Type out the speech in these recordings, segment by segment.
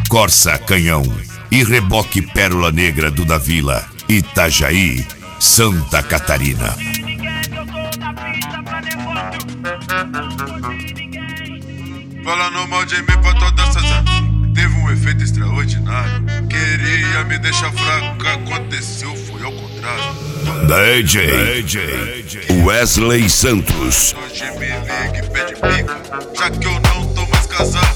Corsa Canhão e Reboque Pérola Negra do da Vila, Itajaí, Santa Catarina. Falando mal de mim pra toda essa teve um efeito extraordinário. Queria me deixar fraco, aconteceu, foi ao contrário. DJ Wesley Santos. Hoje me liga e pede pico, já que eu não tô mais casado.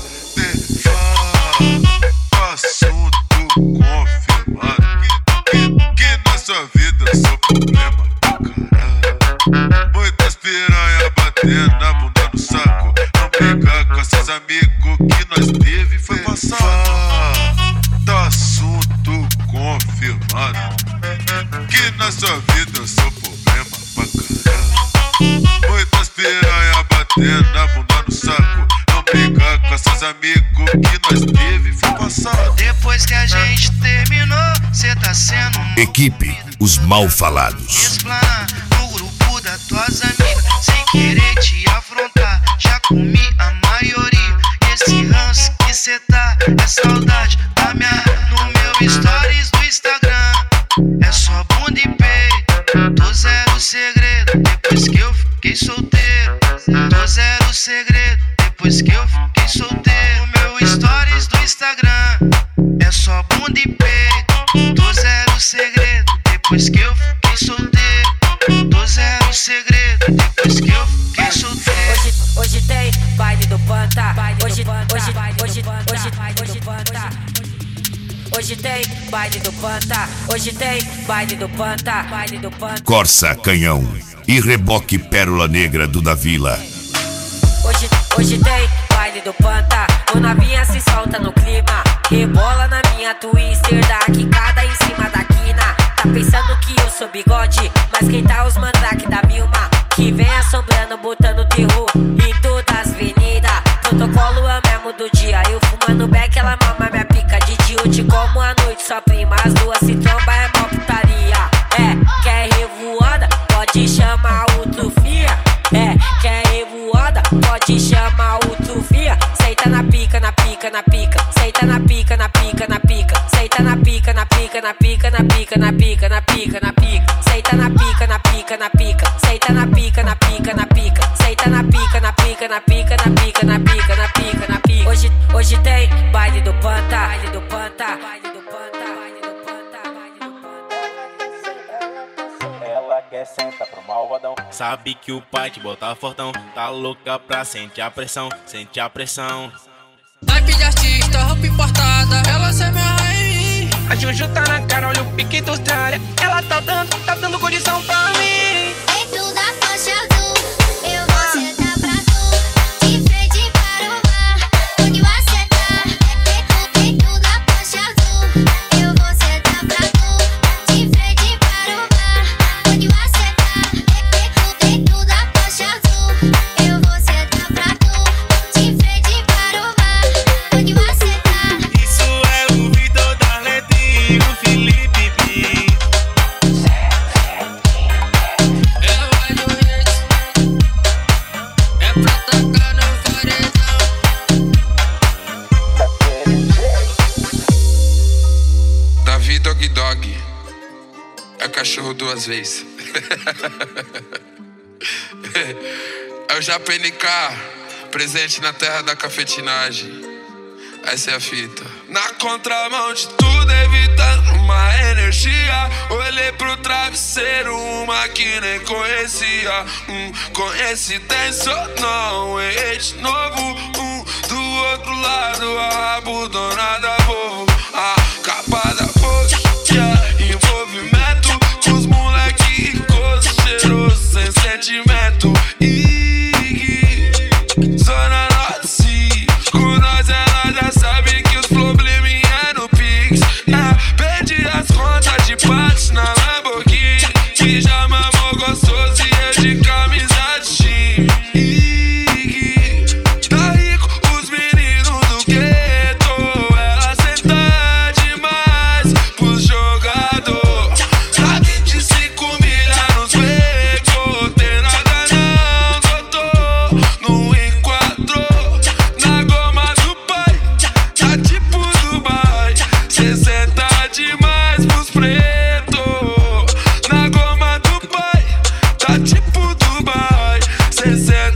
Assunto confirmado que na sua vida eu sou problema pra caralho. Muitas piranha batendo na bunda no saco. Não brigar com esses amigos que nós teve foi passado. Tá assunto confirmado que na sua vida eu sou problema pra caralho. Muitas piranha batendo na bunda no saco. Não brigar com esses amigos que nós teve foi passado. Depois que a gente terminou, cê tá sendo Equipe Os Mal Falados. explanar no grupo das tuas amigas, sem querer te afrontar. Já comi a maioria. Esse ranço que cê tá é saudade da minha. No meu stories do Instagram é só bunda e peito. Tô zero segredo depois que eu fiquei solteiro. Tô zero segredo depois que eu fiquei solteiro. No meu stories do Instagram é só bunda e peito. Tô zero segredo depois que eu fiquei solteiro. Tô zero segredo depois que eu fiquei solteiro. Hoje tem baile do Panta. Hoje tem baile do Panta. Hoje tem baile do Panta. Corsa Canhão e Reboque Pérola Negra do da Vila. Hoje tem baile do Panta. O novinha se solta no clima. Rebola na minha twister, dá quicada em cima da quina. Tá pensando que eu sou bigode, mas quem tá os mandrake da Vilma, que vem assombrando, botando terror em todas as avenidas. Protocolo é o mesmo do dia. Eu fumando beck, ela mama minha pica. De dia eu te como à noite, só prima. As duas se tromba, é mó putaria. Quer revoada? Pode chamar o Trufia. Quer revoada? Pode chamar o Trufia. Seita na pica, na pica, na pica. Seita na pica, na pica, na pica. Seita na pica, na pica, na pica, na pica, na pica, na pica, na pica. Seita na pica, na pica, na pica. Seita na pica, na pica, na pica. Seita na pica, na pica, na pica, na pica, na pica, na pica, na pica. Hoje tem baile do Panta. Baile do Panta. Baile do Panta. Baile do Panta. Baile do Panta. Ela quer sentar pro malvadão. Sabe que o pai te bota fortão. Tá louca pra sentir a pressão. Sente a pressão. Naipe de artista, roupa importada. Ela se amarra em mim. A Juju tá na cara, olha o pique industriária. Ela tá dando condição pra mim. Dentro da faixa azul, eu vou sentar pra tu. De frente para o mar, onde você tá. Dentro da faixa azul, eu vou sentar pra tu. De frente para o mar, onde você tá. Dentro da faixa azul, eu vou sentar pra tu. De frente para o mar, onde você tá. Isso é o Vitor da Letrinha, o Felipe B. Ela vai no hit. É pra tocar no paredão. Davi Dog Dog é cachorro duas vezes. É o JPNK, presente na terra da cafetinagem. Essa é a fita. Na contramão de tudo, evitando uma energia. Olhei pro travesseiro, uma que nem conhecia. Conheci tenso, não errei de novo. Do outro lado, a rabudonada vovo. A capa da boca, envolvimento com os moleque gosto cheiroso, sem sentimento. Zona Norte, com nós ela já sabe que os probleminha é no Pix. Perdi as contas de parte na Lamborghini, que já mamou gostoso e eu de camisa de time. Tá rico os meninos do gueto, ela senta demais pros jogador. Tá 25 milha nos becos, tem nada não, doutor. Não enquadrou na goma do descendo.